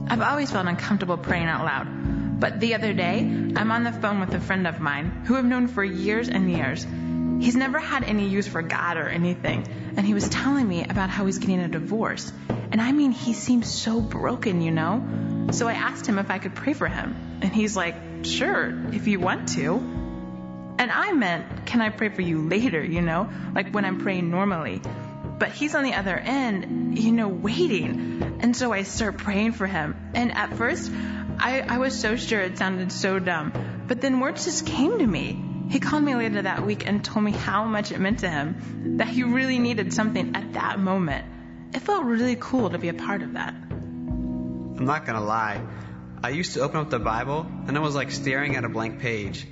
I've always felt uncomfortable praying out loud. But the other day, I'm on the phone with a friend of mine who I've known for years and years. He's never had any use for God or anything, and he was telling me about how he's getting a divorce. And I mean, he seems so broken, you know? So I asked him if I could pray for him. And he's like, sure, if you want to. And I meant, can I pray for you later, you know? Like when I'm praying normally. But he's on the other end, you know, waiting. And so I start praying for him. And at first, I was so sure it sounded so dumb. But then words just came to me. He called me later that week and told me how much it meant to him, that he really needed something at that moment. It felt really cool to be a part of that. I'm not going to lie. I used to open up the Bible, and it was like staring at a blank page.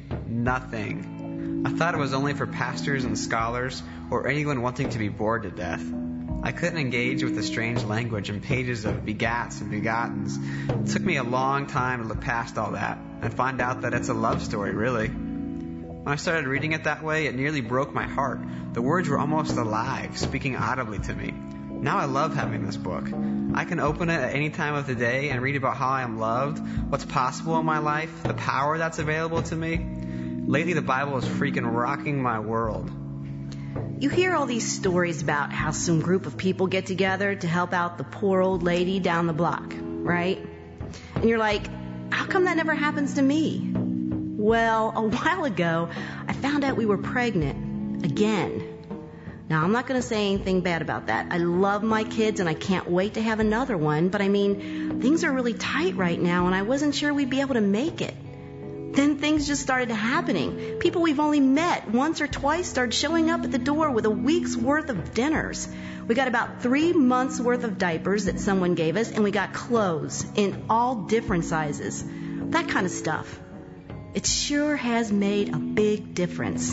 Nothing. I thought it was only for pastors and scholars or anyone wanting to be bored to death. I couldn't engage with the strange language and pages of begats and begottens. It took me a long time to look past all that and find out that it's a love story, really. When I started reading it that way, it nearly broke my heart. The words were almost alive, speaking audibly to me. Now I love having this book. I can open it at any time of the day and read about how I am loved, what's possible in my life, the power that's available to me. Lately, the Bible is freaking rocking my world. You hear all these stories about how some group of people get together to help out the poor old lady down the block, right? And you're like, how come that never happens to me? Well, a while ago, I found out we were pregnant again. Now, I'm not going to say anything bad about that. I love my kids and I can't wait to have another one. But I mean, things are really tight right now and I wasn't sure we'd be able to make it. Then things just started happening. People we've only met once or twice started showing up at the door with a week's worth of dinners. We got about 3 months worth of diapers that someone gave us, and we got clothes in all different sizes. That kind of stuff. It sure has made a big difference.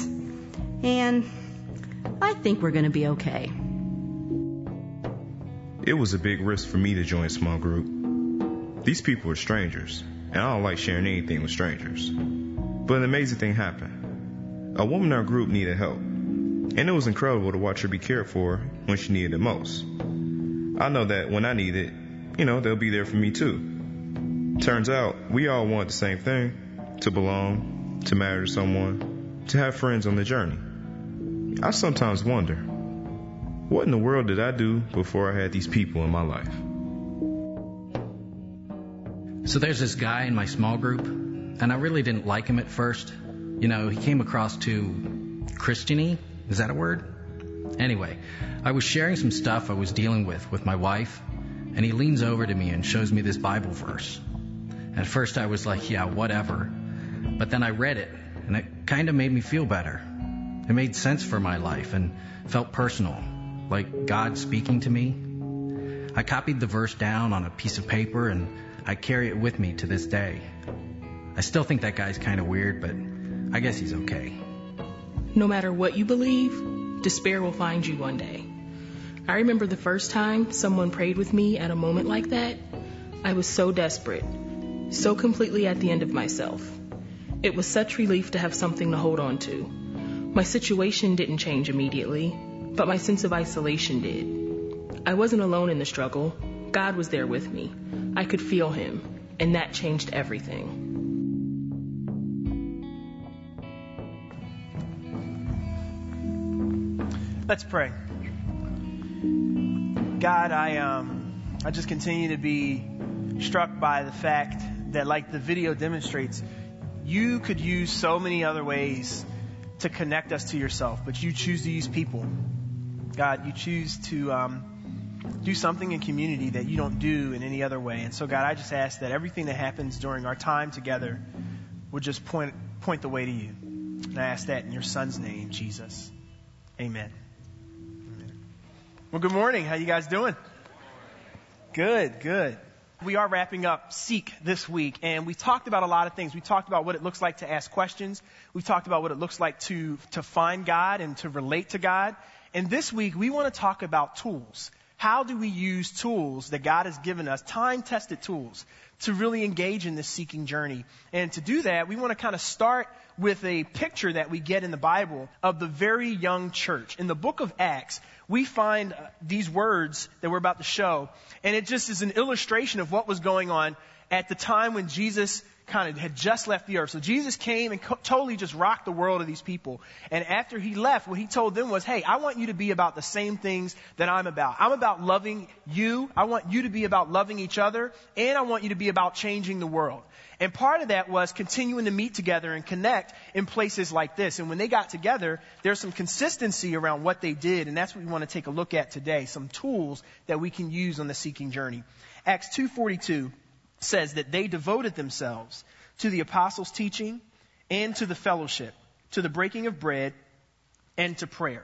And I think we're going to be okay. It was a big risk for me to join a small group. These people are strangers, and I don't like sharing anything with strangers. But an amazing thing happened. A woman in our group needed help, and it was incredible to watch her be cared for when she needed it most. I know that when I need it, they'll be there for me too. Turns out, we all want the same thing: to belong, to matter to someone, to have friends on the journey. I sometimes wonder, what in the world did I do before I had these people in my life? So there's this guy in my small group, and I really didn't like him at first. He came across too Christian-y. Is that a word? Anyway, I was sharing some stuff I was dealing with my wife, and he leans over to me and shows me this Bible verse. At first I was like, yeah, whatever. But then I read it, and it kind of made me feel better. It made sense for my life and felt personal, like God speaking to me. I copied the verse down on a piece of paper, and I carry it with me to this day. I still think that guy's kind of weird, but I guess he's okay. No matter what you believe, despair will find you one day. I remember the first time someone prayed with me at a moment like that. I was so desperate, so completely at the end of myself. It was such relief to have something to hold on to. My situation didn't change immediately, but my sense of isolation did. I wasn't alone in the struggle. God was there with me. I could feel him, and that changed everything. Let's pray. God, I just continue to be struck by the fact that, like the video demonstrates, you could use so many other ways to connect us to yourself, but you choose to use people. God, you choose to do something in community that you don't do in any other way. And so, God, I just ask that everything that happens during our time together would just point the way to you. And I ask that in your Son's name, Jesus. Amen. Well, good morning. How you guys doing? Good. We are wrapping up Seek this week, and we talked about a lot of things. We talked about what it looks like to ask questions. We talked about what it looks like to find God and to relate to God. And this week, we want to talk about tools. How do we use tools that God has given us, time-tested tools, to really engage in this seeking journey? And to do that, we want to kind of start with a picture that we get in the Bible of the very young church. In the book of Acts, we find these words that we're about to show, and it just is an illustration of what was going on at the time when Jesus kind of had just left the earth. So Jesus came and totally just rocked the world of these people. And after he left, what he told them was, hey, I want you to be about the same things that I'm about. I'm about loving you. I want you to be about loving each other. And I want you to be about changing the world. And part of that was continuing to meet together and connect in places like this. And when they got together, there's some consistency around what they did. And that's what we want to take a look at today. Some tools that we can use on the seeking journey. Acts 2:42 says that they devoted themselves to the apostles' teaching and to the fellowship, to the breaking of bread and to prayer.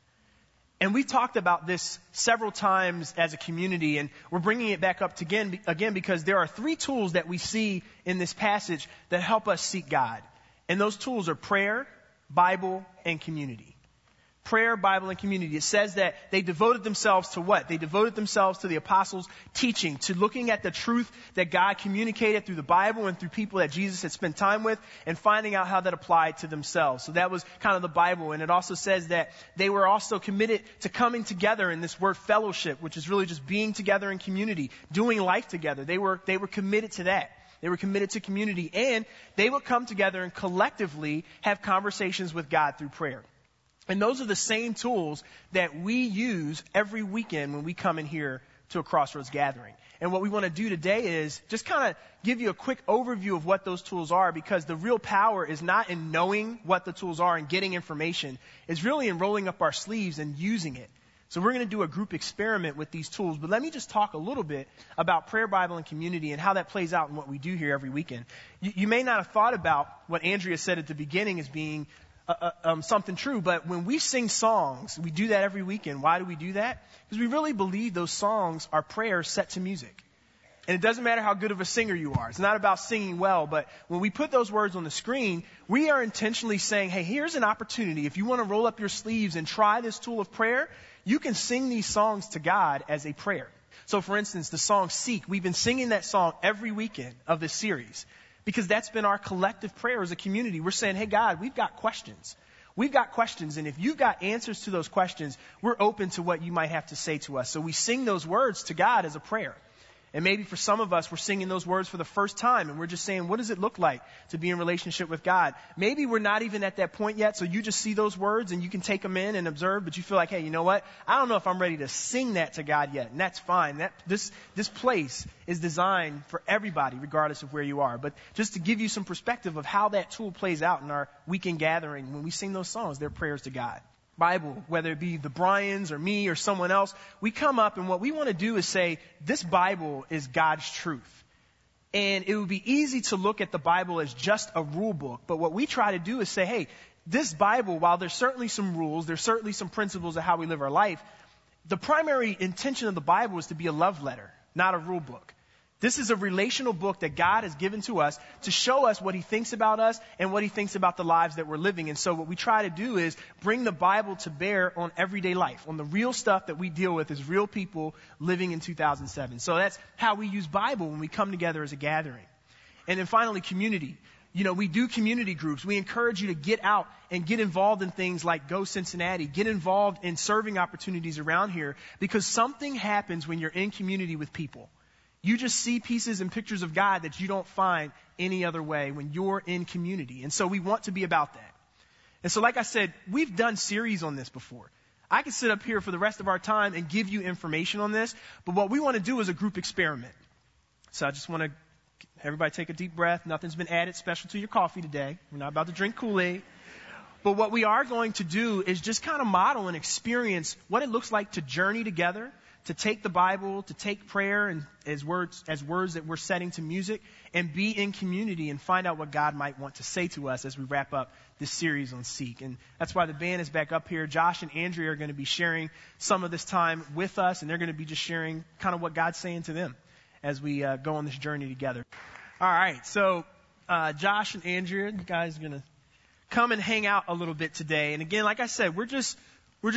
And we've talked about this several times as a community, and we're bringing it back up again because there are 3 tools that we see in this passage that help us seek God. And those tools are prayer, Bible, and community. Prayer, Bible, and community. It says that they devoted themselves to what? They devoted themselves to the apostles' teaching, to looking at the truth that God communicated through the Bible and through people that Jesus had spent time with, and finding out how that applied to themselves. So that was kind of the Bible. And it also says that they were also committed to coming together in this word fellowship, which is really just being together in community, doing life together. They were committed to that. They were committed to community, and they would come together and collectively have conversations with God through prayer. And those are the same tools that we use every weekend when we come in here to a Crossroads gathering. And what we want to do today is just kind of give you a quick overview of what those tools are, because the real power is not in knowing what the tools are and getting information. It's really in rolling up our sleeves and using it. So we're going to do a group experiment with these tools. But let me just talk a little bit about prayer, Bible, and community and how that plays out in what we do here every weekend. You may not have thought about what Andrea said at the beginning as being something true, but when we sing songs, we do that every weekend. Why do we do that? Because we really believe those songs are prayers set to music. And it doesn't matter how good of a singer you are. It's not about singing well, but when we put those words on the screen, we are intentionally saying, hey, here's an opportunity. If you want to roll up your sleeves and try this tool of prayer, you can sing these songs to God as a prayer. So for instance, the song Seek, we've been singing that song every weekend of this series, because that's been our collective prayer as a community. We're saying, hey, God, we've got questions. We've got questions, and if you've got answers to those questions, we're open to what you might have to say to us. So we sing those words to God as a prayer. And maybe for some of us, we're singing those words for the first time, and we're just saying, what does it look like to be in relationship with God? Maybe we're not even at that point yet, so you just see those words and you can take them in and observe, but you feel like, hey, you know what? I don't know if I'm ready to sing that to God yet, and that's fine. This place is designed for everybody, regardless of where you are. But just to give you some perspective of how that tool plays out in our weekend gathering, when we sing those songs, they're prayers to God. Bible, whether it be the Bryans or me or someone else, we come up and what we want to do is say, this Bible is God's truth. And it would be easy to look at the Bible as just a rule book, but what we try to do is say, hey, this Bible, while there's certainly some rules, there's certainly some principles of how we live our life, the primary intention of the Bible is to be a love letter, not a rule book. This is a relational book that God has given to us to show us what He thinks about us and what He thinks about the lives that we're living. And so what we try to do is bring the Bible to bear on everyday life, on the real stuff that we deal with as real people living in 2007. So that's how we use Bible when we come together as a gathering. And then finally, community. You know, we do community groups. We encourage you to get out and get involved in things like Go Cincinnati. Get involved in serving opportunities around here, because something happens when you're in community with people. You just see pieces and pictures of God that you don't find any other way when you're in community. And so we want to be about that. And so like I said, we've done series on this before. I could sit up here for the rest of our time and give you information on this, but what we want to do is a group experiment. So I just want to everybody take a deep breath. Nothing's been added special to your coffee today. We're not about to drink Kool-Aid. But what we are going to do is just kind of model and experience what it looks like to journey together, to take the Bible, to take prayer and as words that we're setting to music, and be in community and find out what God might want to say to us as we wrap up this series on Seek. And that's why the band is back up here. Josh and Andrea are going to be sharing some of this time with us, and they're going to be just sharing kind of what God's saying to them as we go on this journey together. All right, so Josh and Andrea, you guys are going to come and hang out a little bit today. And again, like I said, we're just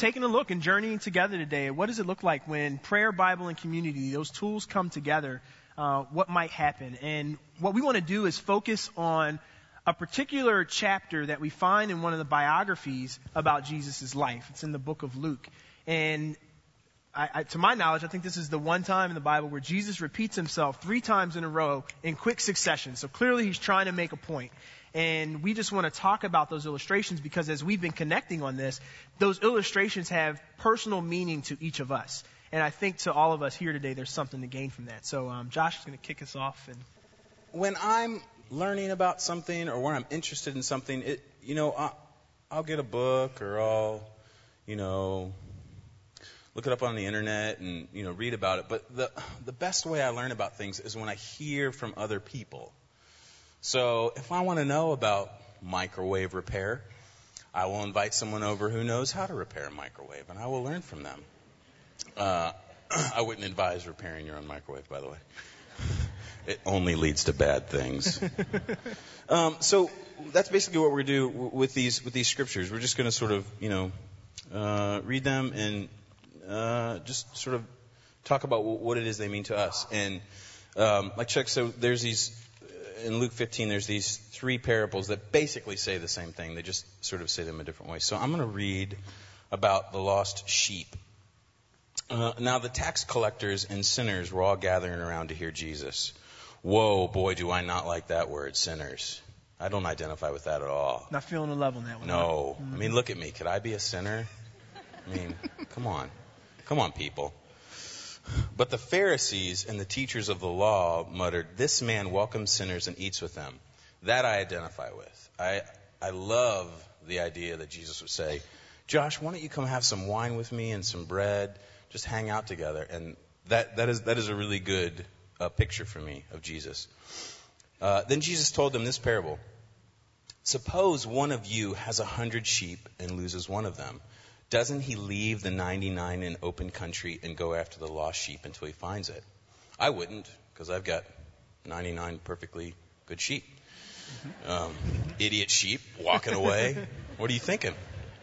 taking a look and journeying together today. What does it look like when prayer, Bible, and community, those tools come together? What might happen? And what we want to do is focus on a particular chapter that we find in one of the biographies about Jesus' life. It's in the book of Luke. And to my knowledge, I think this is the one time in the Bible where Jesus repeats himself 3 times in a row in quick succession. So clearly he's trying to make a point. And we just want to talk about those illustrations because as we've been connecting on this, those illustrations have personal meaning to each of us. And I think to all of us here today, there's something to gain from that. So Josh is going to kick us off. And when I'm learning about something or when I'm interested in something, I'll get a book or I'll, look it up on the internet and, read about it. But the best way I learn about things is when I hear from other people. So if I want to know about microwave repair, I will invite someone over who knows how to repair a microwave, and I will learn from them. I wouldn't advise repairing your own microwave, by the way. It only leads to bad things. So that's basically what we're going to do with these scriptures. We're just going to sort of, read them and just sort of talk about what it is they mean to us. And like Chuck said, there's these, in Luke 15, there's these 3 parables that basically say the same thing. They just sort of say them a different way. So I'm going to read about the lost sheep. Now the tax collectors and sinners were all gathering around to hear Jesus. Whoa, boy, do I not like that word, sinners. I don't identify with that at all. Not feeling the love on that one. No. I mean, look at me. Could I be a sinner? I mean, come on. Come on, people. But the Pharisees and the teachers of the law muttered, "This man welcomes sinners and eats with them." That I identify with. I love the idea that Jesus would say, "Josh, why don't you come have some wine with me and some bread? Just hang out together." And that is a really good picture for me of Jesus. Then Jesus told them this parable. Suppose one of you has 100 sheep and loses one of them. Doesn't he leave the 99 in open country and go after the lost sheep until he finds it? I wouldn't, because I've got 99 perfectly good sheep. Idiot sheep walking away. What are you thinking?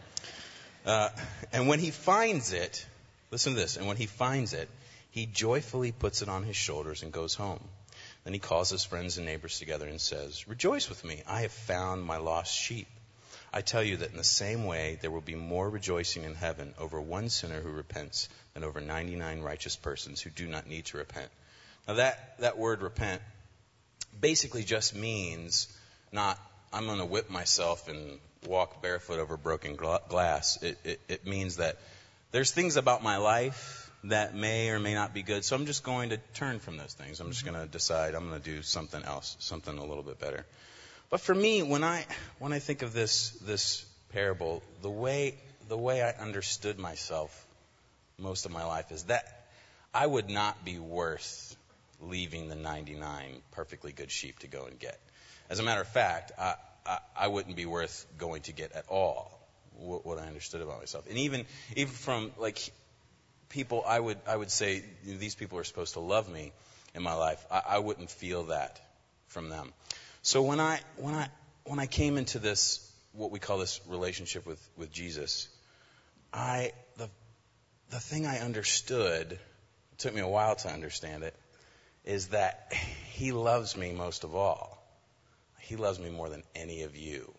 And when he finds it, listen to this, and when he finds it, he joyfully puts it on his shoulders and goes home. Then he calls his friends and neighbors together and says, "Rejoice with me, I have found my lost sheep." I tell you that in the same way, there will be more rejoicing in heaven over one sinner who repents than over 99 righteous persons who do not need to repent. Now that word repent basically just means not, I'm going to whip myself and walk barefoot over broken glass. It means that there's things about my life that may or may not be good, so I'm just going to turn from those things. I'm just going to decide I'm going to do something else, something a little bit better. But for me, when I think of this parable, the way I understood myself most of my life is that I would not be worth leaving the 99 perfectly good sheep to go and get. As a matter of fact, I wouldn't be worth going to get at all. What I understood about myself, and even from like people, I would say these people are supposed to love me in my life. I wouldn't feel that from them. So when I came into this, what we call this relationship with Jesus, the thing I understood, it took me a while to understand it, is that he loves me most of all. He loves me more than any of you.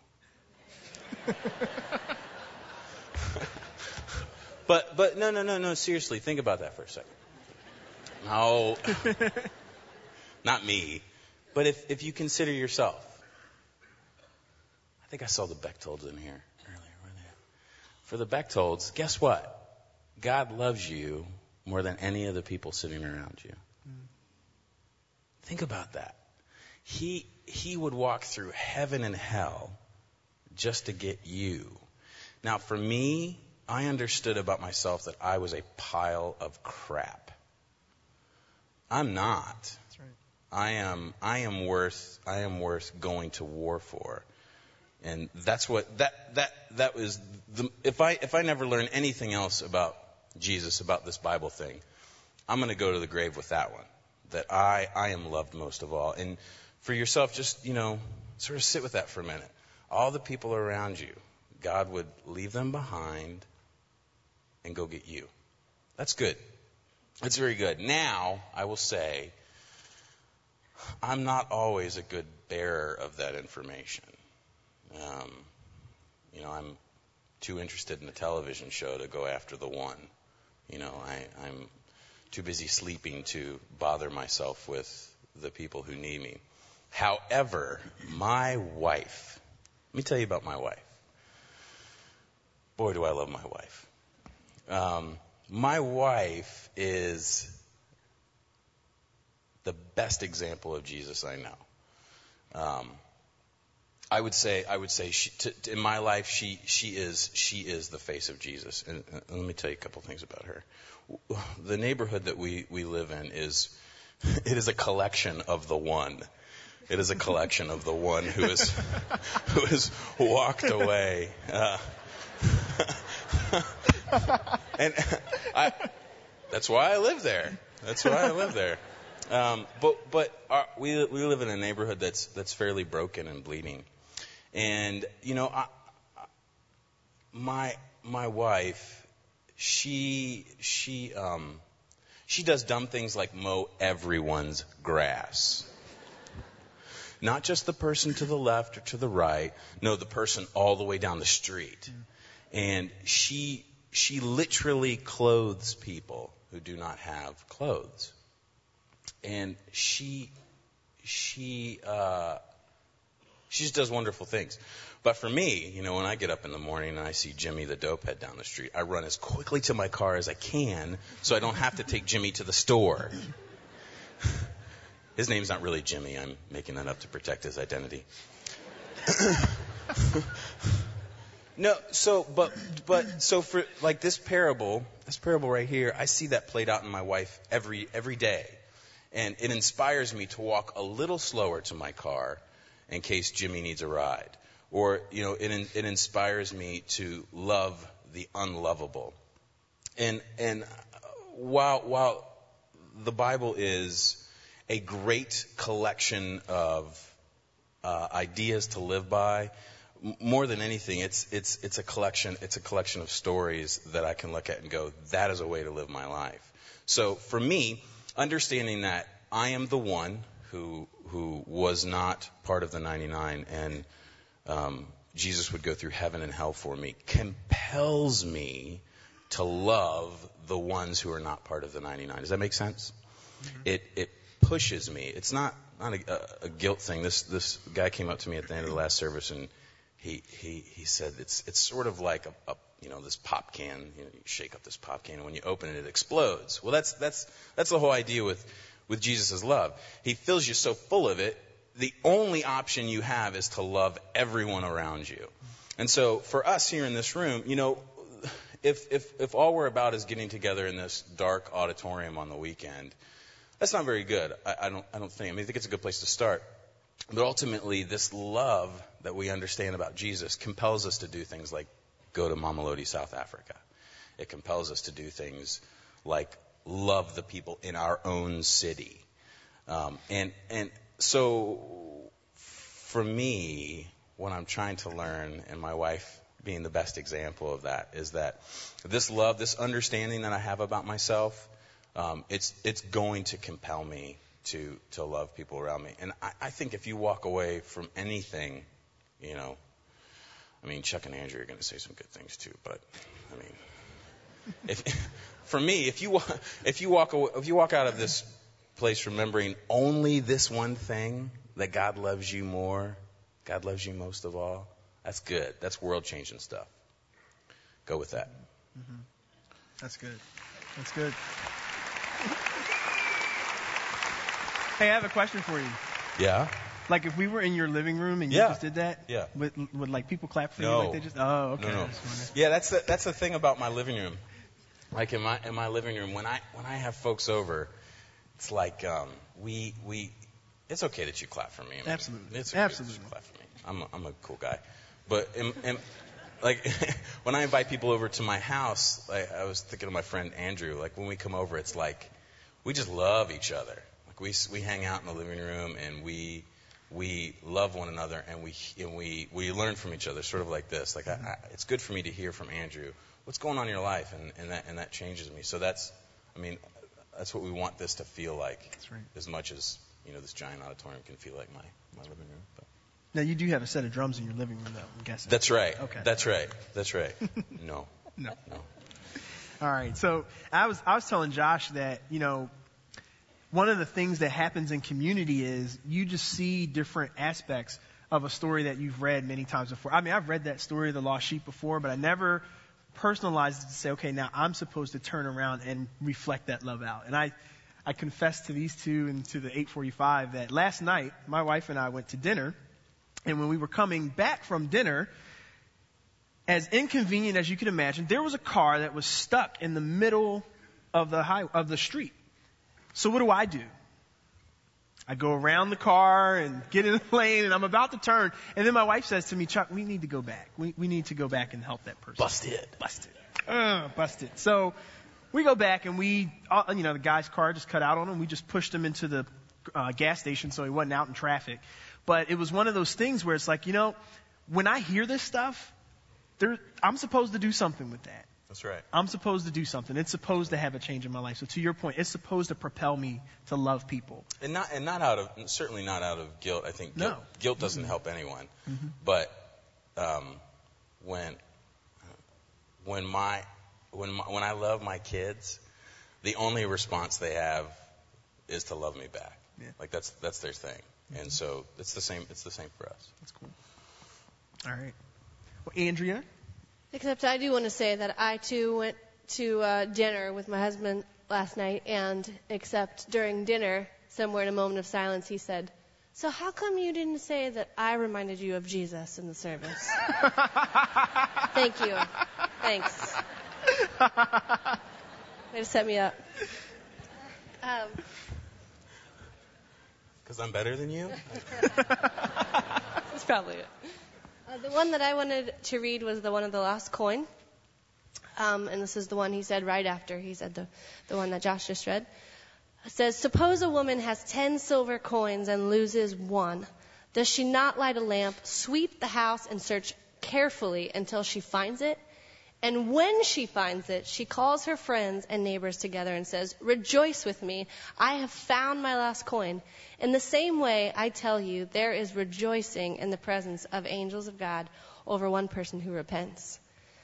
But no, seriously, think about that for a second. No, not me. But if you consider yourself, I think I saw the Bechtolds in here earlier. Were they? For the Bechtolds, guess what? God loves you more than any of the people sitting around you. Think about that. He would walk through heaven and hell just to get you. Now, for me, I understood about myself that I was a pile of crap. I'm not. That's right. I am worth going to war for. And that's what that was if I never learn anything else about Jesus, about this Bible thing, I'm going to go to the grave with that one. That I am loved most of all. And for yourself, just, sort of sit with that for a minute. All the people around you, God would leave them behind and go get you. That's good. That's very good. Now, I will say, I'm not always a good bearer of that information. I'm too interested in the television show to go after the one. I'm too busy sleeping to bother myself with the people who need me. However, my wife, let me tell you about my wife. Boy, do I love my wife. My wife is the best example of Jesus I know. I would say in my life she is the face of Jesus. And let me tell you a couple things about her. The neighborhood that we live in is a collection of the one. It is a collection of the one who has walked away. And that's why I live there. We live in a neighborhood that's fairly broken and bleeding. And my wife, she does dumb things like mow everyone's grass. Not just the person to the left or to the right. No, the person all the way down the street. And she literally clothes people who do not have clothes. And she just does wonderful things. But for me, when I get up in the morning and I see Jimmy the dopehead down the street, I run as quickly to my car as I can so I don't have to take Jimmy to the store. His name's not really Jimmy. I'm making that up to protect his identity. No, so for like this parable right here, I see that played out in my wife every day. And it inspires me to walk a little slower to my car in case Jimmy needs a ride. Or, it inspires me to love the unlovable. And while the Bible is a great collection of ideas to live by, more than anything, it's a collection of stories that I can look at and go, that is a way to live my life. So for me, understanding that I am the one who was not part of the 99 and Jesus would go through heaven and hell for me compels me to love the ones who are not part of the 99. Does that make sense? Mm-hmm. It pushes me. It's not a guilt thing. This guy came up to me at the end of the last service and he said it's sort of like a this pop can. You shake up this pop can and when you open it, it explodes. Well, that's the whole idea with Jesus' love. He fills you so full of it, the only option you have is to love everyone around you. And so for us here in this room, if all we're about is getting together in this dark auditorium on the weekend, that's not very good. I don't think. I think it's a good place to start. But ultimately, this love that we understand about Jesus compels us to do things like go to Mamelodi, South Africa. It compels us to do things like love the people in our own city. And so for me, what I'm trying to learn, and my wife being the best example of that, is that this love, this understanding that I have about myself, it's going to compel me to love people around me. And I think if you walk away from anything, Chuck and Andrew are going to say some good things too, but for me, if you walk out of this place remembering only this one thing, that God loves you more, God loves you most of all, that's good. That's world-changing stuff. Go with that. Mm-hmm. That's good. That's good. Hey, I have a question for you. Yeah? Like if we were in your living room and you just did that, would like people clap for you like they just? Oh, okay. No. Yeah, that's the thing about my living room. Like in my living room, when I have folks over, it's like it's okay that you clap for me. Absolutely. It's okay that you clap for me. I'm a cool guy. But like when I invite people over to my house, like I was thinking of my friend Andrew. Like when we come over, it's like we just love each other. Like we hang out in the living room and we love one another and we learn from each other. Sort of like this. Like it's good for me to hear from Andrew what's going on in your life? And that changes me. So that's what we want this to feel like. That's right. As much as, this giant auditorium can feel like my living room. But. Now, you do have a set of drums in your living room, though, I'm guessing. That's right. Okay. That's right. No. All right. So I was telling Josh that, one of the things that happens in community is you just see different aspects of a story that you've read many times before. I've read that story of the lost sheep before, but I never personalized it to say, okay, now I'm supposed to turn around and reflect that love out. And I confessed to these two and to the 845 that last night my wife and I went to dinner, and when we were coming back from dinner, as inconvenient as you can imagine, there was a car that was stuck in the middle of the street. So what do? I go around the car and get in the lane, and I'm about to turn, and then my wife says to me, Chuck, we need to go back. We need to go back and help that person. Busted. So we go back, and the guy's car just cut out on him. We just pushed him into the gas station so he wasn't out in traffic. But it was one of those things where it's like, when I hear this stuff, I'm supposed to do something with that. That's right. I'm supposed to do something. It's supposed to have a change in my life. So to your point, it's supposed to propel me to love people. And certainly not out of guilt. I think guilt doesn't help anyone. Mm-hmm. But when I love my kids, the only response they have is to love me back. Yeah. Like that's their thing. Mm-hmm. And so it's the same for us. That's cool. All right. Well, Andrea? Except I do want to say that I, too, went to dinner with my husband last night, and except during dinner, somewhere in a moment of silence, he said, so how come you didn't say that I reminded you of Jesus in the service? Thank you. Thanks. Way to set me up. Because I'm better than you? That's probably it. The one that I wanted to read was the one of the lost coin. And this is the one he said right after he said the one that Josh just read. It says, suppose a woman has 10 silver coins and loses one. Does she not light a lamp, sweep the house, and search carefully until she finds it? And when she finds it, she calls her friends and neighbors together and says, rejoice with me, I have found my lost coin. In the same way, I tell you, there is rejoicing in the presence of angels of God over one person who repents.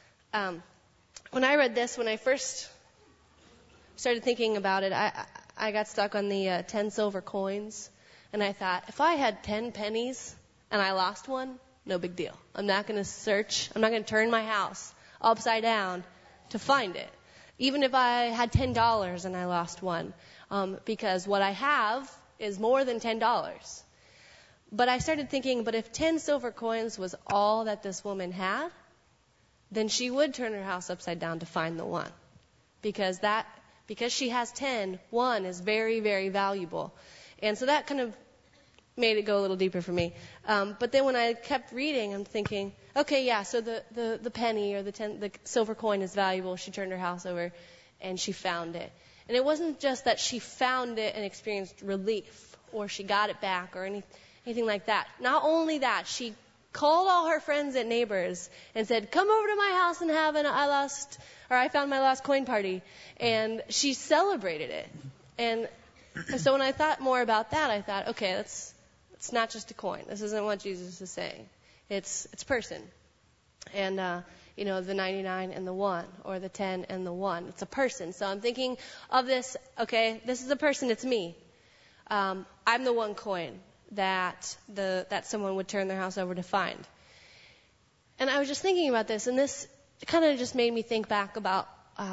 When I read this, when I first started thinking about it, I got stuck on the 10 silver coins. And I thought, if I had 10 pennies and I lost one, no big deal. I'm not going to search. I'm not going to turn my house upside down to find it. Even if I had $10 and I lost one, because what I have is more than $10. But I started thinking, but if 10 silver coins was all that this woman had, then she would turn her house upside down to find the one. Because she has 10, one is very, very valuable. And so that kind of made it go a little deeper for me. But then when I kept reading, I'm thinking, okay, yeah, so the penny or the silver coin is valuable. She turned her house over and she found it. And it wasn't just that she found it and experienced relief or she got it back or anything like that. Not only that, she called all her friends and neighbors and said, come over to my house and have I found my lost coin party. And she celebrated it. And so when I thought more about that, I thought, okay, it's not just a coin. This isn't what Jesus is saying. It's person. And, the 99 and the 1, or the 10 and the 1. It's a person. So I'm thinking of this, okay, this is a person, it's me. I'm the one coin that someone would turn their house over to find. And I was just thinking about this, and this kind of just made me think back about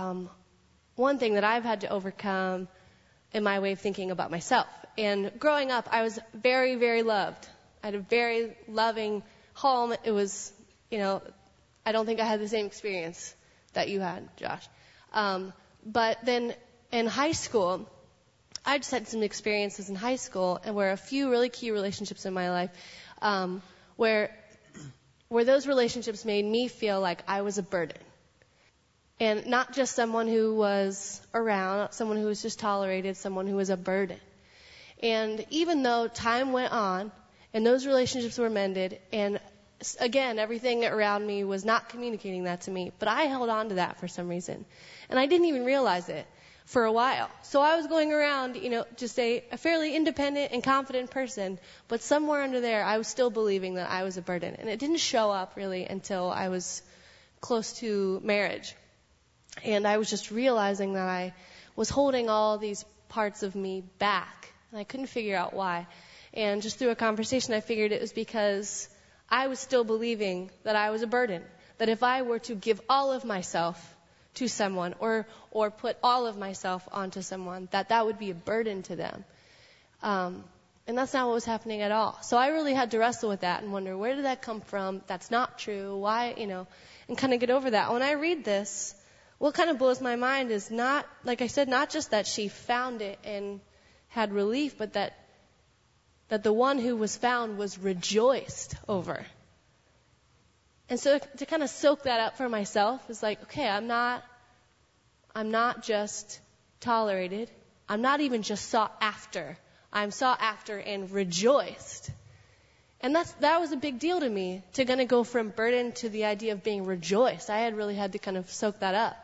one thing that I've had to overcome in my way of thinking about myself. And growing up, I was very, very loved. I had a very loving home. It was, I don't think I had the same experience that you had, Josh. But then in high school, I just had some experiences in high school and where a few really key relationships in my life, where those relationships made me feel like I was a burden. And not just someone who was around, not someone who was just tolerated, someone who was a burden. And even though time went on and those relationships were mended and again, everything around me was not communicating that to me. But I held on to that for some reason. And I didn't even realize it for a while. So I was going around, just a fairly independent and confident person. But somewhere under there, I was still believing that I was a burden. And it didn't show up really until I was close to marriage. And I was just realizing that I was holding all these parts of me back. And I couldn't figure out why. And just through a conversation, I figured it was because I was still believing that I was a burden. That if I were to give all of myself to someone or put all of myself onto someone, that would be a burden to them. And that's not what was happening at all. So I really had to wrestle with that and wonder, where did that come from? That's not true. Why, and kind of get over that. When I read this, what kind of blows my mind is not, like I said, not just that she found it and had relief, but that the one who was found was rejoiced over. And so to kind of soak that up for myself is like, okay, I'm not just tolerated. I'm not even just sought after. I'm sought after and rejoiced. And that was a big deal to me, to kind of go from burden to the idea of being rejoiced. I had really had to kind of soak that up.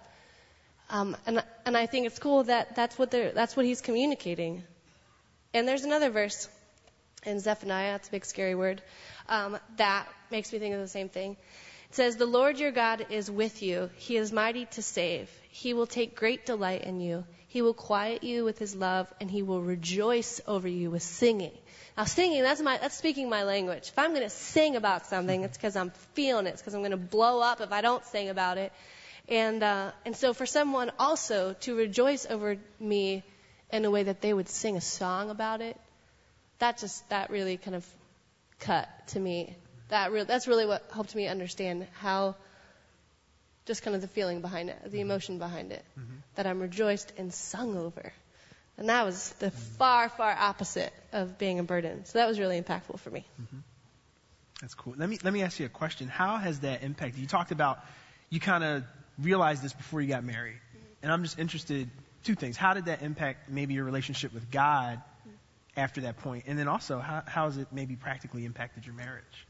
And I think it's cool that that's what he's communicating. And there's another verse in Zephaniah, it's a big scary word, that makes me think of the same thing. It says, "The Lord your God is with you. He is mighty to save. He will take great delight in you. He will quiet you with his love, and he will rejoice over you with singing." Now, singing, that's speaking my language. If I'm going to sing about something, it's because I'm feeling it. It's because I'm going to blow up if I don't sing about it. And so for someone also to rejoice over me in a way that they would sing a song about it, that really kind of cut to me. That's really what helped me understand how, just kind of the feeling behind it, the emotion behind it, that I'm rejoiced and sung over. And that was the far, far opposite of being a burden. So that was really impactful for me. That's cool. Let me ask you a question. How has that impacted? You talked about you kind of realized this before you got married. And I'm just interested, two things. How did that impact maybe your relationship with God after that point? And then also, how has it maybe practically impacted your marriage?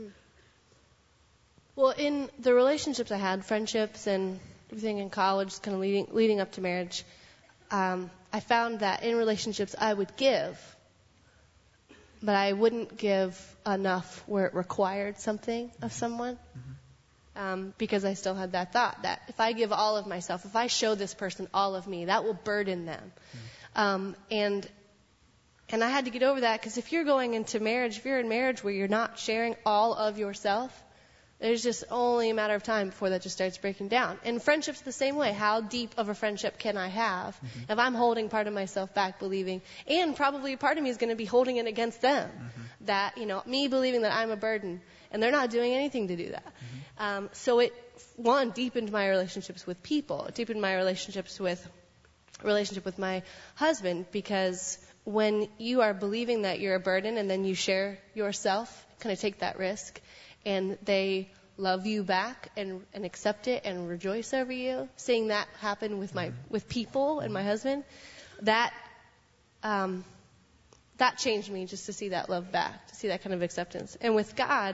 Well, in the relationships I had, friendships and everything in college, kind of leading up to marriage, I found that in relationships I would give, but I wouldn't give enough where it required something of someone. Because I still had that thought that if I give all of myself, if I show this person all of me, that will burden them. And I had to get over that, because if you're going into marriage, if you're in marriage where you're not sharing all of yourself, there's just only a matter of time before that just starts breaking down. And friendships the same way. How deep of a friendship can I have if I'm holding part of myself back, believing, and probably a part of me is going to be holding it against them, that, me believing that I'm a burden, and they're not doing anything to do that. So it, one, deepened my relationships with people. It deepened my relationship with my husband, because when you are believing that you're a burden and then you share yourself, kind of take that risk, and they love you back and accept it and rejoice over you, seeing that happen with people and my husband, that changed me, just to see that love back, to see that kind of acceptance. And with God,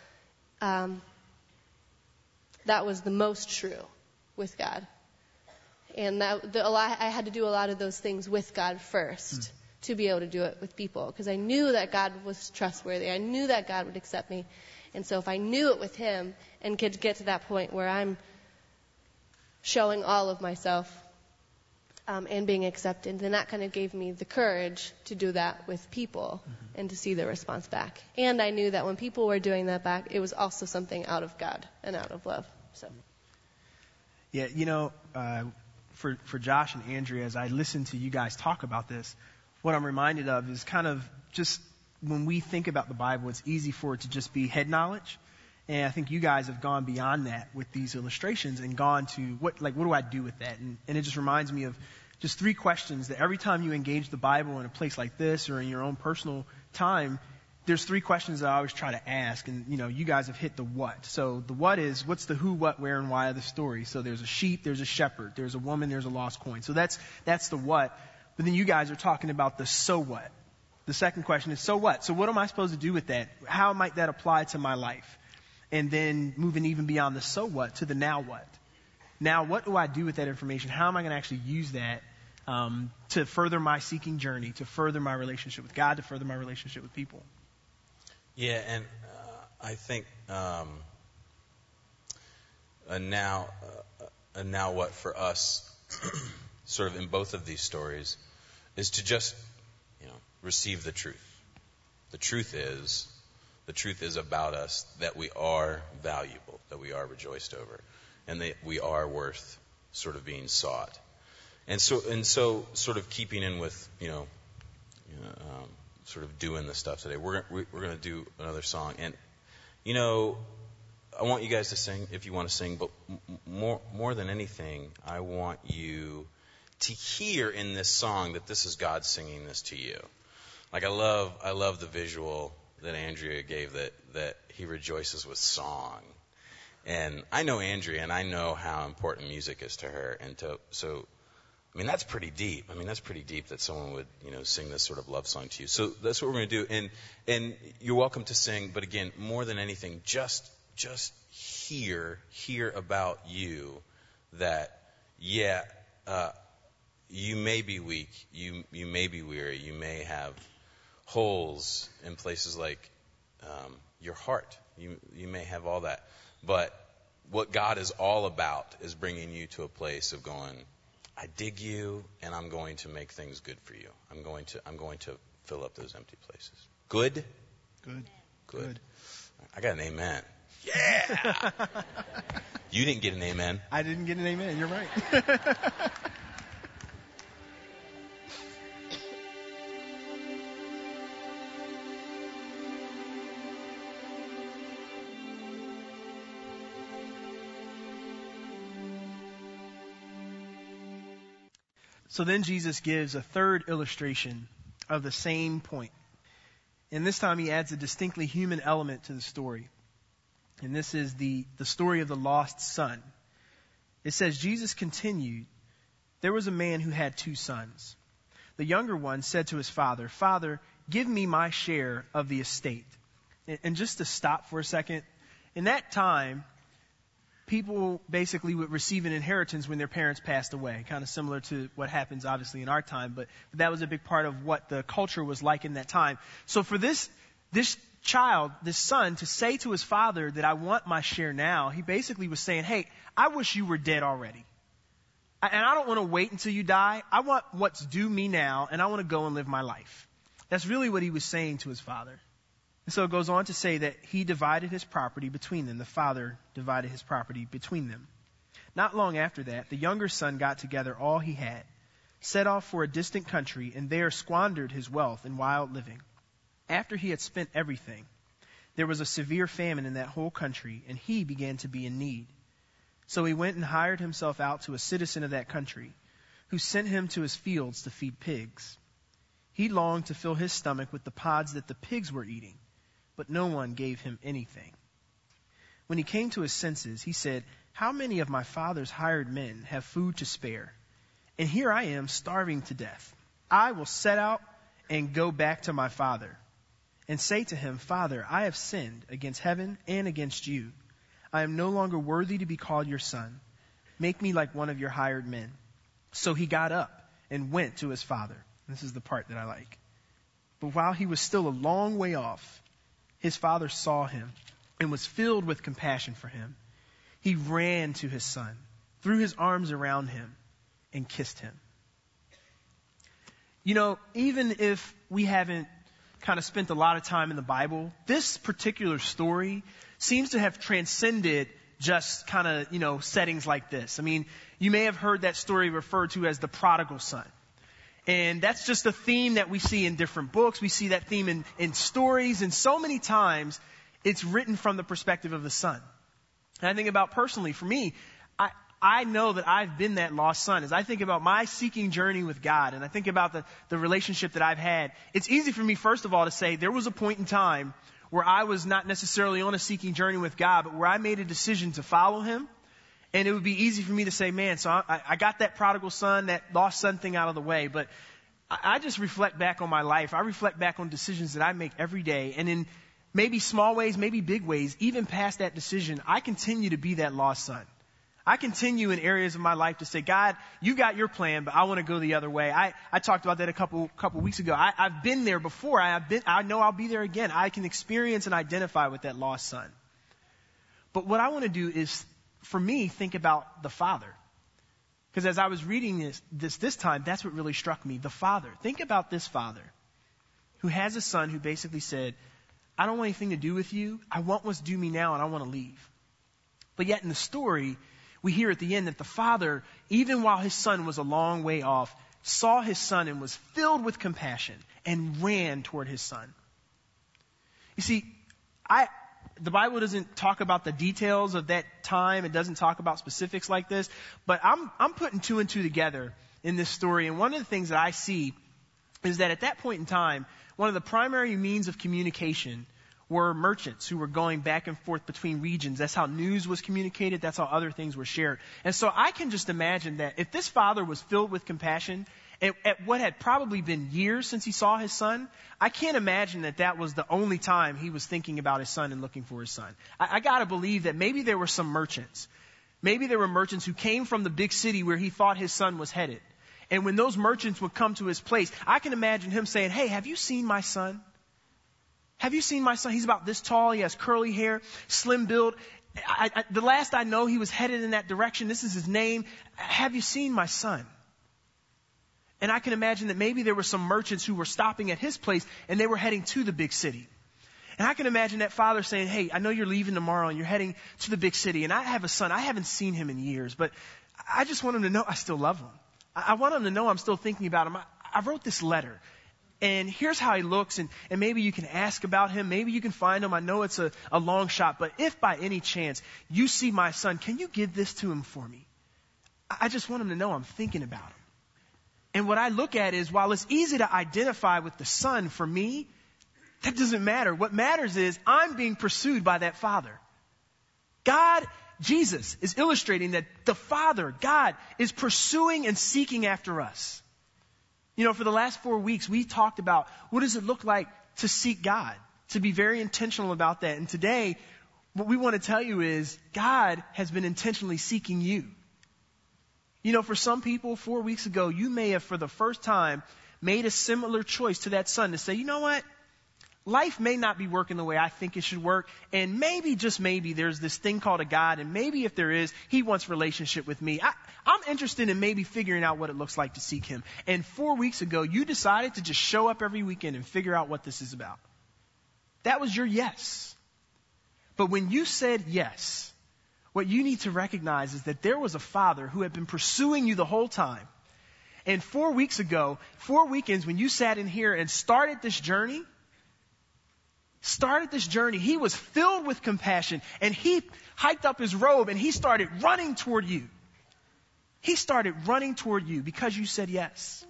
that was the most true with God. And I had to do a lot of those things with God first to be able to do it with people, because I knew that God was trustworthy. I knew that God would accept me. And so if I knew it with him and could get to that point where I'm showing all of myself and being accepted, then that kind of gave me the courage to do that with people and to see the response back. And I knew that when people were doing that back, it was also something out of God and out of love. So, yeah, for Josh and Andrea, as I listen to you guys talk about this, what I'm reminded of is kind of just when we think about the Bible, it's easy for it to just be head knowledge. And I think you guys have gone beyond that with these illustrations and gone to what do I do with that? And it just reminds me of just 3 questions that every time you engage the Bible in a place like this or in your own personal time, there's 3 questions that I always try to ask. And, you guys have hit the what. So the what is, what's the who, what, where, and why of the story? So there's a sheep, there's a shepherd, there's a woman, there's a lost coin. So that's the what. But then you guys are talking about the so what. The second question is, so what? So what am I supposed to do with that? How might that apply to my life? and then moving even beyond the so what to the now what. Now, what do I do with that information? How am I going to actually use that to further my seeking journey, to further my relationship with God, to further my relationship with people? Yeah, and I think a now what for us, sort of in both of these stories, is to just, receive the truth. The truth is about us that we are valuable, that we are rejoiced over, and that we are worth sort of being sought. And so sort of keeping in with, sort of doing the stuff today. We're going to do another song. And, I want you guys to sing if you want to sing, but more than anything, I want you to hear in this song that this is God singing this to you. Like I love the visual that Andrea gave that he rejoices with song. And I know Andrea, and I know how important music is to her. And so, that's pretty deep. That's pretty deep that someone would, sing this sort of love song to you. So that's what we're going to do. And you're welcome to sing. But again, more than anything, just hear about you that, you may be weak. You may be weary. You may have holes in places like your heart. You may have all that. But what God is all about is bringing you to a place of going, I dig you, and I'm going to make things good for you. I'm going to fill up those empty places. Good? Good. I got an amen. Yeah! You didn't get an amen. I didn't get an amen. You're right. So then Jesus gives a third illustration of the same point. And this time he adds a distinctly human element to the story. And this is the story of the lost son. It says, Jesus continued, there was a man who had 2 sons. The younger one said to his father, Father, give me my share of the estate. And just to stop for a second, in that time, people basically would receive an inheritance when their parents passed away, kind of similar to what happens obviously in our time, but that was a big part of what the culture was like in that time. So for this child, this son, to say to his father that I want my share now, he basically was saying, hey, I wish you were dead already. And I don't want to wait until you die. I want what's due me now, and I want to go and live my life. That's really what he was saying to his father. And so it goes on to say that he divided his property between them. The father divided his property between them. Not long after that, the younger son got together all he had, set off for a distant country, and there squandered his wealth in wild living. After he had spent everything, there was a severe famine in that whole country, and he began to be in need. So he went and hired himself out to a citizen of that country, who sent him to his fields to feed pigs. He longed to fill his stomach with the pods that the pigs were eating, but no one gave him anything. When he came to his senses, he said, how many of my father's hired men have food to spare? And here I am starving to death. I will set out and go back to my father and say to him, Father, I have sinned against heaven and against you. I am no longer worthy to be called your son. Make me like one of your hired men. So he got up and went to his father. This is the part that I like. But while he was still a long way off, his father saw him and was filled with compassion for him. He ran to his son, threw his arms around him, and kissed him. Even if we haven't kind of spent a lot of time in the Bible, this particular story seems to have transcended just kind of, settings like this. You may have heard that story referred to as the prodigal son. And that's just a theme that we see in different books. We see that theme in stories. And so many times it's written from the perspective of the son. And I think about personally, for me, I know that I've been that lost son. As I think about my seeking journey with God and I think about the relationship that I've had, it's easy for me, first of all, to say there was a point in time where I was not necessarily on a seeking journey with God, but where I made a decision to follow him. And it would be easy for me to say, man, so I got that prodigal son, that lost son thing out of the way. But I just reflect back on my life. I reflect back on decisions that I make every day. And in maybe small ways, maybe big ways, even past that decision, I continue to be that lost son. I continue in areas of my life to say, God, you got your plan, but I want to go the other way. I talked about that a couple weeks ago. I've been there before. I know I'll be there again. I can experience and identify with that lost son. But what I want to do is, for me, think about the Father. Because as I was reading this time, that's what really struck me. The Father. Think about this Father who has a son who basically said, I don't want anything to do with you. I want what's due me now, and I want to leave. But yet in the story, we hear at the end that the Father, even while his son was a long way off, saw his son and was filled with compassion and ran toward his son. You see, the Bible doesn't talk about the details of that time. It doesn't talk about specifics like this. But I'm putting two and two together in this story. And one of the things that I see is that at that point in time, one of the primary means of communication were merchants who were going back and forth between regions. That's how news was communicated. That's how other things were shared. And so I can just imagine that if this father was filled with compassion at what had probably been years since he saw his son, I can't imagine that was the only time he was thinking about his son and looking for his son. I got to believe that maybe there were some merchants. Maybe there were merchants who came from the big city where he thought his son was headed. And when those merchants would come to his place, I can imagine him saying, hey, have you seen my son? Have you seen my son? He's about this tall. He has curly hair, slim build. The last I know, he was headed in that direction. This is his name. Have you seen my son? And I can imagine that maybe there were some merchants who were stopping at his place and they were heading to the big city. And I can imagine that father saying, hey, I know you're leaving tomorrow and you're heading to the big city. And I have a son. I haven't seen him in years, but I just want him to know I still love him. I want him to know I'm still thinking about him. I wrote this letter. And here's how he looks, and maybe you can ask about him. Maybe you can find him. I know it's a long shot, but if by any chance you see my son, can you give this to him for me? I just want him to know I'm thinking about him. And what I look at is, while it's easy to identify with the son for me, that doesn't matter. What matters is I'm being pursued by that father. God, Jesus, is illustrating that the Father, God, is pursuing and seeking after us. You know, for the last 4 weeks, we talked about what does it look like to seek God, to be very intentional about that. And today, what we want to tell you is God has been intentionally seeking you. You know, for some people, 4 weeks ago, you may have, for the first time, made a similar choice to that son to say, you know what? Life may not be working the way I think it should work. And maybe, just maybe, there's this thing called a God. And maybe if there is, he wants relationship with me. I'm interested in maybe figuring out what it looks like to seek him. And 4 weeks ago, you decided to just show up every weekend and figure out what this is about. That was your yes. But when you said yes, what you need to recognize is that there was a father who had been pursuing you the whole time. And 4 weeks ago, 4 weekends, when you sat in here and started this journey, he was filled with compassion, and he hiked up his robe and he started running toward you. He started running toward you because you said yes.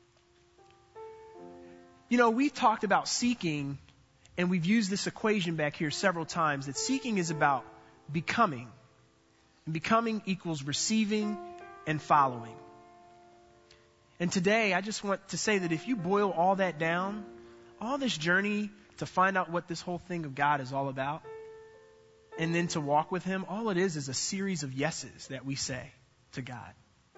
You know, we've talked about seeking, and we've used this equation back here several times, that seeking is about becoming. And becoming equals receiving and following. And today, I just want to say that if you boil all that down, all this journey to find out what this whole thing of God is all about, and then to walk with him, all it is a series of yeses that we say to God.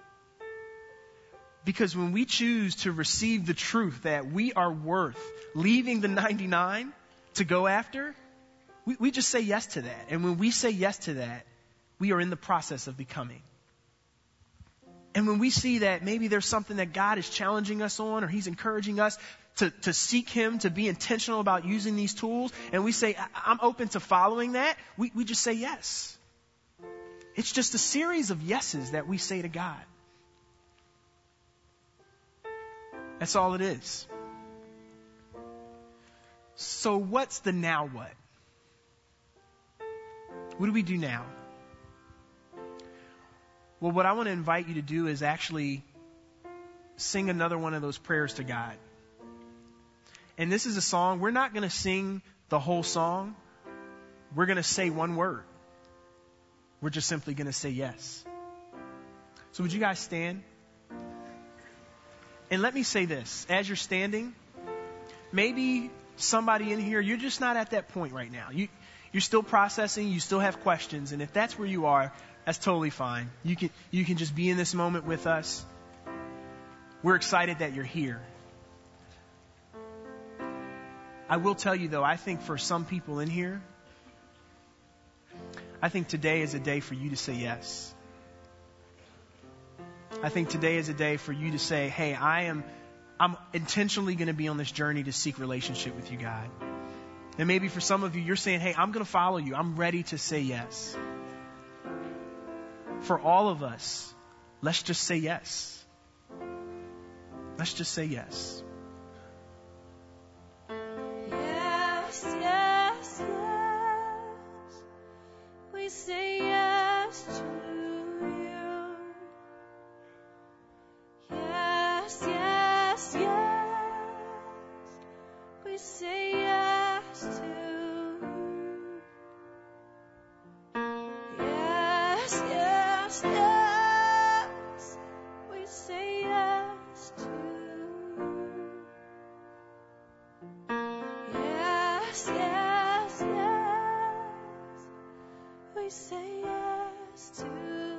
Because when we choose to receive the truth that we are worth leaving the 99 to go after, we just say yes to that. And when we say yes to that, we are in the process of becoming. And when we see that maybe there's something that God is challenging us on, or he's encouraging us to seek him, to be intentional about using these tools, and we say, I'm open to following that, we just say yes. It's just a series of yeses that we say to God. That's all it is. So what's the now what? What do we do now? Well, what I want to invite you to do is actually sing another one of those prayers to God. And this is a song. We're not going to sing the whole song. We're going to say one word. We're just simply going to say yes. So would you guys stand? And let me say this. As you're standing, maybe somebody in here, you're just not at that point right now. You're still processing, you still have questions, and if that's where you are, that's totally fine. You can just be in this moment with us. We're excited that you're here. I will tell you though, I think for some people in here, I think today is a day for you to say yes. I think today is a day for you to say, hey, I'm intentionally going to be on this journey to seek relationship with you, God. And maybe for some of you, you're saying, hey, I'm going to follow you. I'm ready to say yes. For all of us, let's just say yes. Let's just say yes. Yes, yes, yes. We say yes to you. Yes, yes, yes. We say yes to you. Yes, yes, yes. We say yes to you. Yes, yes, yes. We say yes to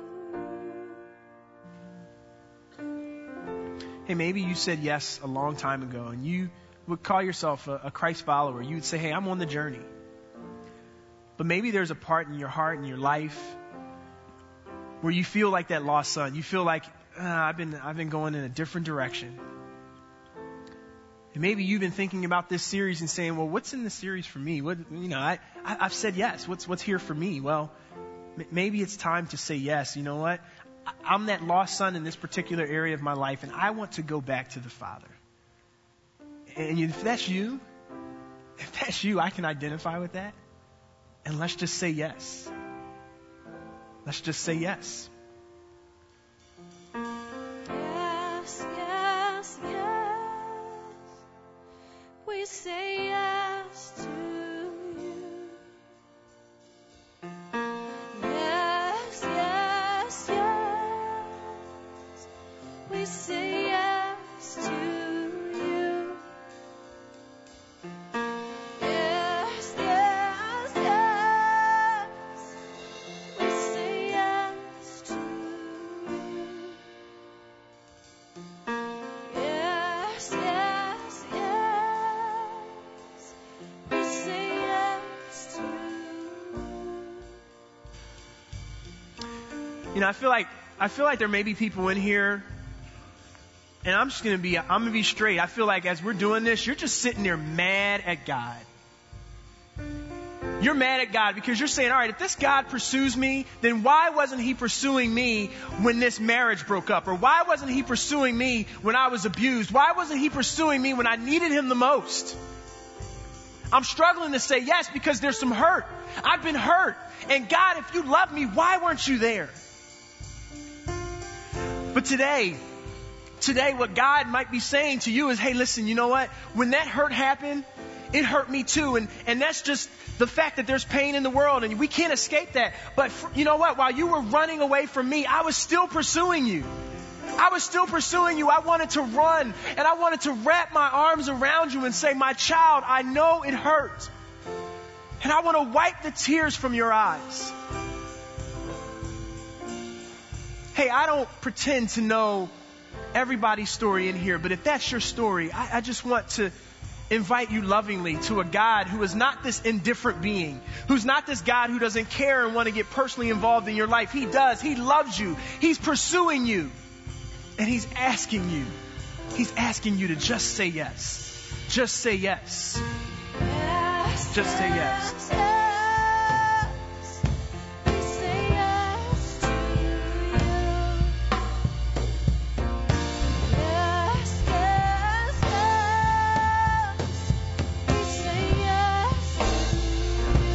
you. Hey, maybe you said yes a long time ago and you would call yourself a Christ follower. You would say, hey, I'm on the journey. But maybe there's a part in your heart and your life where you feel like that lost son. You feel like, I've been going in a different direction. And maybe you've been thinking about this series and saying, well, what's in this series for me? I've said yes. What's here for me? Well, maybe it's time to say yes. You know what? I'm that lost son in this particular area of my life, and I want to go back to the Father. And if that's you, I can identify with that. And let's just say yes. Let's just say yes. Yes, yes, yes. We say yes to you. Yes, yes, yes. We say yes to you. Yes, yes, yes. We say yes to you. Yes, yes, yes. We say yes to you. You know, I feel like there may be people in here, and I'm gonna be straight. I feel like as we're doing this, you're just sitting there mad at God. You're mad at God because you're saying, all right, if this God pursues me, then why wasn't he pursuing me when this marriage broke up? Or why wasn't he pursuing me when I was abused? Why wasn't he pursuing me when I needed him the most? I'm struggling to say yes because there's some hurt. I've been hurt. And God, if you love me, why weren't you there? But today, what God might be saying to you is, hey, listen, you know what? When that hurt happened, it hurt me too. And that's just the fact that there's pain in the world and we can't escape that. But you know what? While you were running away from me, I was still pursuing you. I was still pursuing you. I wanted to run and I wanted to wrap my arms around you and say, my child, I know it hurt. And I want to wipe the tears from your eyes. Hey, I don't pretend to know everybody's story in here, but if that's your story, I just want to invite you lovingly to a God who is not this indifferent being, who's not this God who doesn't care and want to get personally involved in your life. He does. He loves you. He's pursuing you. And he's asking you to just say yes. Just say yes. Yes, Just say yes. yes. We say yes to you. Yes, yes, yes. We say yes to you.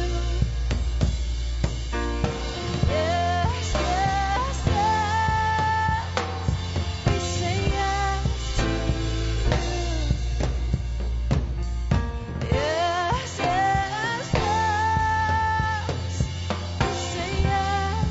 Yes, yes, yes. We say yes to you. Yes, yes, yes. We say yes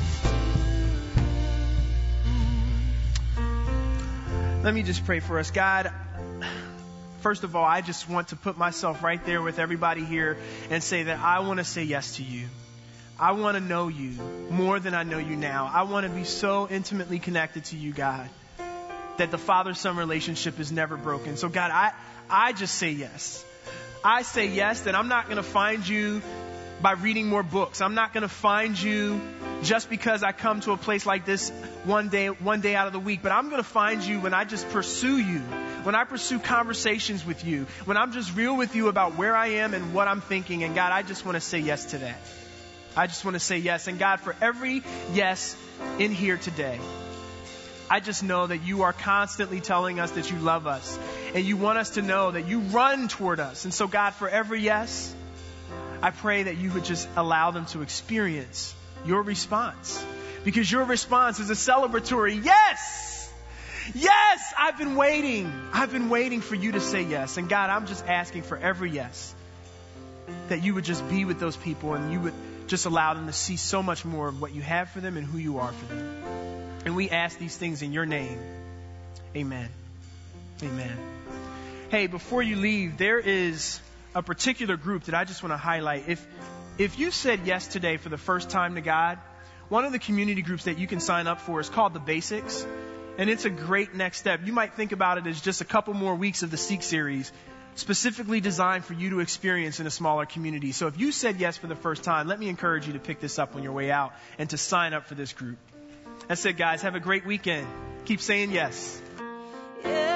to you. Let me just pray for us. God, first of all, I just want to put myself right there with everybody here and say that I want to say yes to you. I want to know you more than I know you now. I want to be so intimately connected to you, God, that the father-son relationship is never broken. So, God, I just say yes. I say yes, that I'm not going to find you by reading more books. I'm not going to find you just because I come to a place like this one day out of the week. But I'm going to find you when I just pursue you, when I pursue conversations with you, when I'm just real with you about where I am and what I'm thinking. And God, I just want to say yes to that. I just want to say yes. And God, for every yes in here today, I just know that you are constantly telling us that you love us and you want us to know that you run toward us. And so, God, for every yes, I pray that you would just allow them to experience your response, because your response is a celebratory yes. Yes, I've been waiting. I've been waiting for you to say yes. And God, I'm just asking for every yes, that you would just be with those people and you would just allow them to see so much more of what you have for them and who you are for them. And we ask these things in your name. Amen. Amen. Hey, before you leave, there is a particular group that I just want to highlight. If you said yes today for the first time to God, one of the community groups that you can sign up for is called The Basics. And it's a great next step. You might think about it as just a couple more weeks of the Seek series, specifically designed for you to experience in a smaller community. So if you said yes for the first time, let me encourage you to pick this up on your way out and to sign up for this group. That's it, guys. Have a great weekend. Keep saying yes. Yeah.